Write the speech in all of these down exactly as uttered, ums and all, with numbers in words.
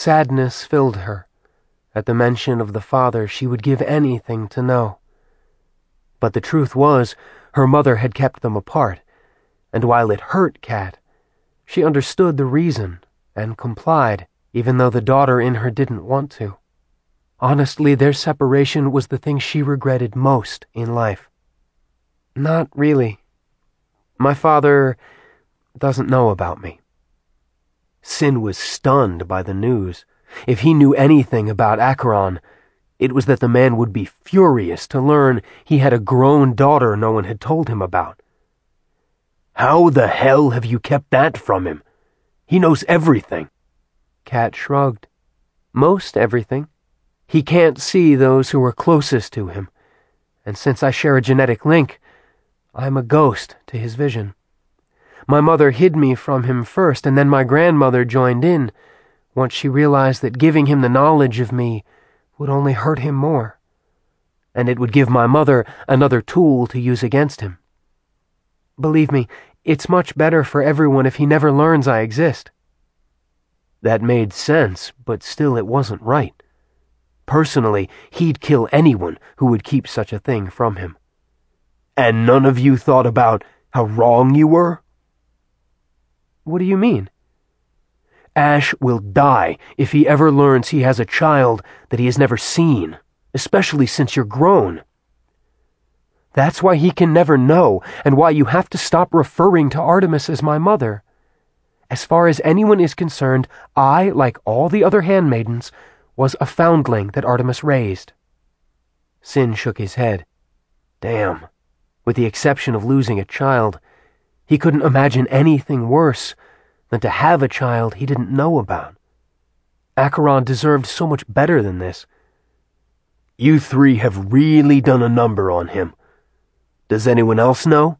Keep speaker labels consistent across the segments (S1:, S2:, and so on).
S1: Sadness filled her. At the mention of the father, she would give anything to know. But the truth was, her mother had kept them apart, and while it hurt Kat, she understood the reason and complied, even though the daughter in her didn't want to. Honestly, their separation was the thing she regretted most in life. Not really. My father doesn't know about me. Sin was stunned by the news. If he knew anything about Acheron, it was that the man would be furious to learn he had a grown daughter no one had told him about. How the hell have you kept that from him? He knows everything. Kat shrugged. Most everything. He can't see those who are closest to him, and since I share a genetic link, I'm a ghost to his vision. My mother hid me from him first, and then my grandmother joined in, once she realized that giving him the knowledge of me would only hurt him more, and it would give my mother another tool to use against him. Believe me, it's much better for everyone if he never learns I exist. That made sense, but still it wasn't right. Personally, he'd kill anyone who would keep such a thing from him. And none of you thought about how wrong you were? What do you mean? Ash will die if he ever learns he has a child that he has never seen, especially since you're grown. That's why he can never know, and why you have to stop referring to Artemis as my mother. As far as anyone is concerned, I, like all the other handmaidens, was a foundling that Artemis raised. Sin shook his head. Damn. With the exception of losing a child, he couldn't imagine anything worse than to have a child he didn't know about. Acheron deserved so much better than this. You three have really done a number on him. Does anyone else know?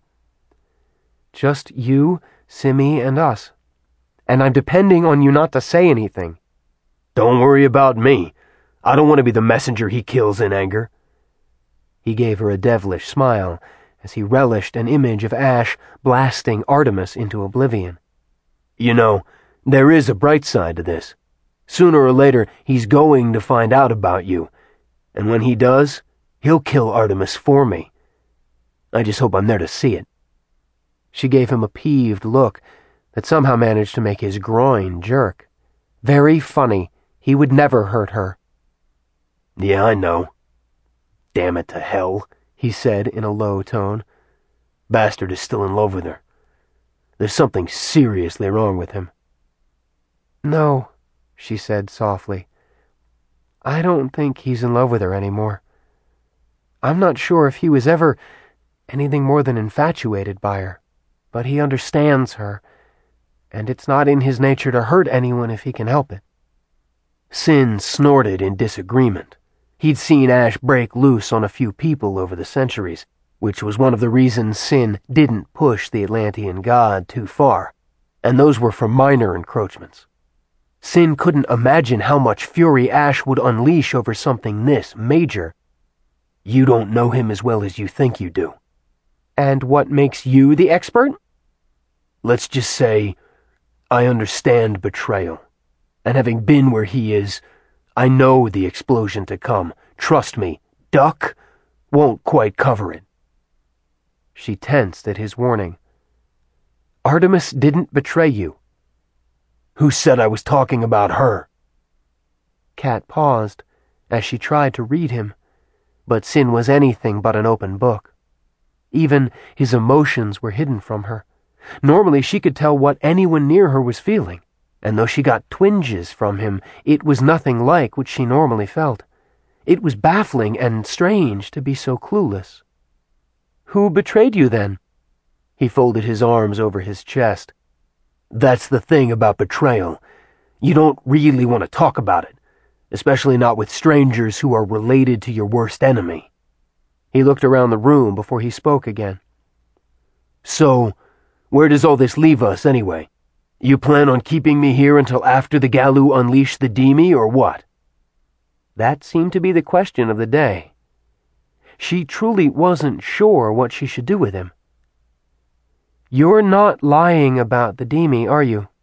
S1: Just you, Simi, and us. And I'm depending on you not to say anything. Don't worry about me. I don't want to be the messenger he kills in anger. He gave her a devilish smile as he relished an image of Ash blasting Artemis into oblivion. You know, there is a bright side to this. Sooner or later, he's going to find out about you, and when he does, he'll kill Artemis for me. I just hope I'm there to see it. She gave him a peeved look that somehow managed to make his groin jerk. Very funny. He would never hurt her. Yeah, I know. Damn it to hell, he said in a low tone. Bastard is still in love with her. There's something seriously wrong with him. No, she said softly. I don't think he's in love with her anymore. I'm not sure if he was ever anything more than infatuated by her, but he understands her, and it's not in his nature to hurt anyone if he can help it. Sin snorted in disagreement. He'd seen Ash break loose on a few people over the centuries, which was one of the reasons Sin didn't push the Atlantean god too far, and those were for minor encroachments. Sin couldn't imagine how much fury Ash would unleash over something this major. You don't know him as well as you think you do. And what makes you the expert? Let's just say, I understand betrayal. And having been where he is, I know the explosion to come. Trust me, Duck won't quite cover it. She tensed at his warning. Artemis didn't betray you. Who said I was talking about her? Kat paused as she tried to read him, but Sin was anything but an open book. Even his emotions were hidden from her. Normally she could tell what anyone near her was feeling, and though she got twinges from him, it was nothing like what she normally felt. It was baffling and strange to be so clueless. Who betrayed you, then? He folded his arms over his chest. That's the thing about betrayal. You don't really want to talk about it, especially not with strangers who are related to your worst enemy. He looked around the room before he spoke again. So, where does all this leave us, anyway? You plan on keeping me here until after the Gallu unleash the Demi, or what? That seemed to be the question of the day. She truly wasn't sure what she should do with him. You're not lying about the Demi, are you?